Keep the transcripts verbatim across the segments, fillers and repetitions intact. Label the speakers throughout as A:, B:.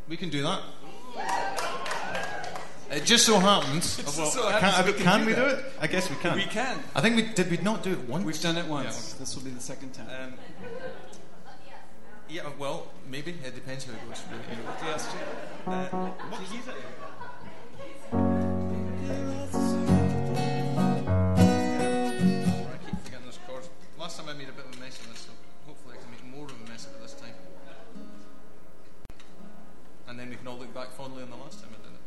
A: We can do that. It just so happens.
B: It
A: well,
B: so
A: can,
B: happens
A: I,
B: we
A: can,
B: can do
A: we do
B: that.
A: it? I guess we can.
B: We can.
A: I think we did. We not do it once.
B: We've done it once.
A: Yeah.
B: This will be the second time.
A: Um, yeah. Well, maybe it depends how it goes. You know.
B: Yes.
A: Uh, what key is it? I keep forgetting those chords. Last time I made a bit of a mess of this, so hopefully I can make more of a mess of it this time. And then we can all look back fondly on the last time I did it.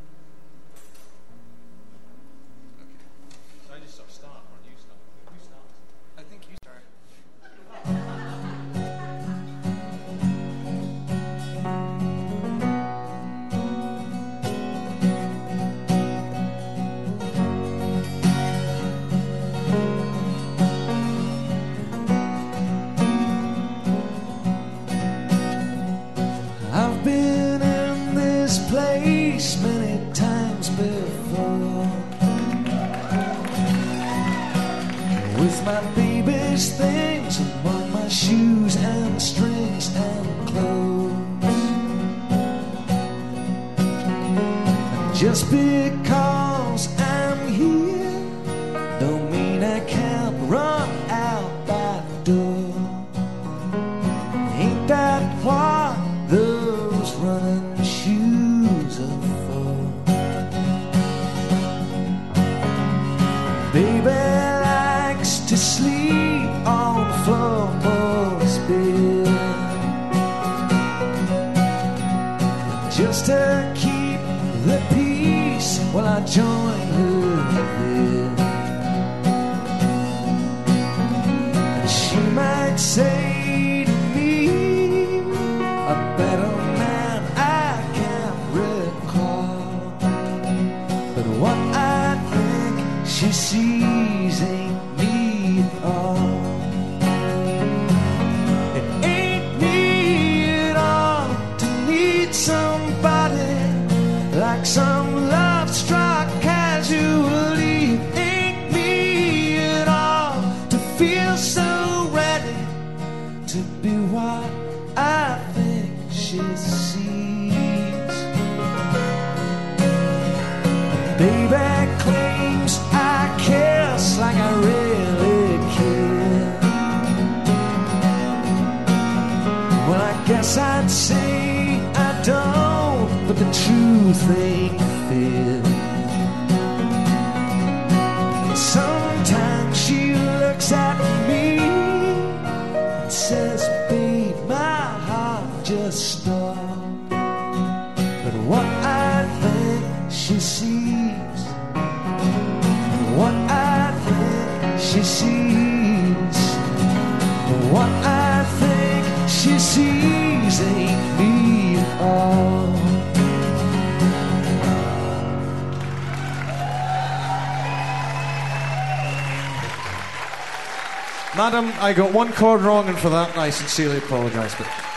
A: Okay. So I just sort of start, or you start? Who starts?
B: I think you start.
C: I've been in this place many times before, with my baby's things among my shoes and strings and clothes. And just because I'm here don't mean I can't run out that door. Ain't that what those running shoes are for? Baby likes to sleep on the floorboards bed, just to keep the peace while I join her bed. And she might say to me, a better man I can't recall, but what I think she sees ain't me at all. It ain't me at all to need somebody like some love-struck casualty. It ain't me at all to feel so ready to be what I think she sees. Baby claims I kiss like I really care. Well, I guess I'd say I don't, but the truth ain't fair. Sometimes she looks at me and says, babe, my heart just stopped. But what I think she sees, what I think she sees, what I think she sees ain't me at all.
D: Madam, I got one chord wrong, and for that I sincerely apologise. But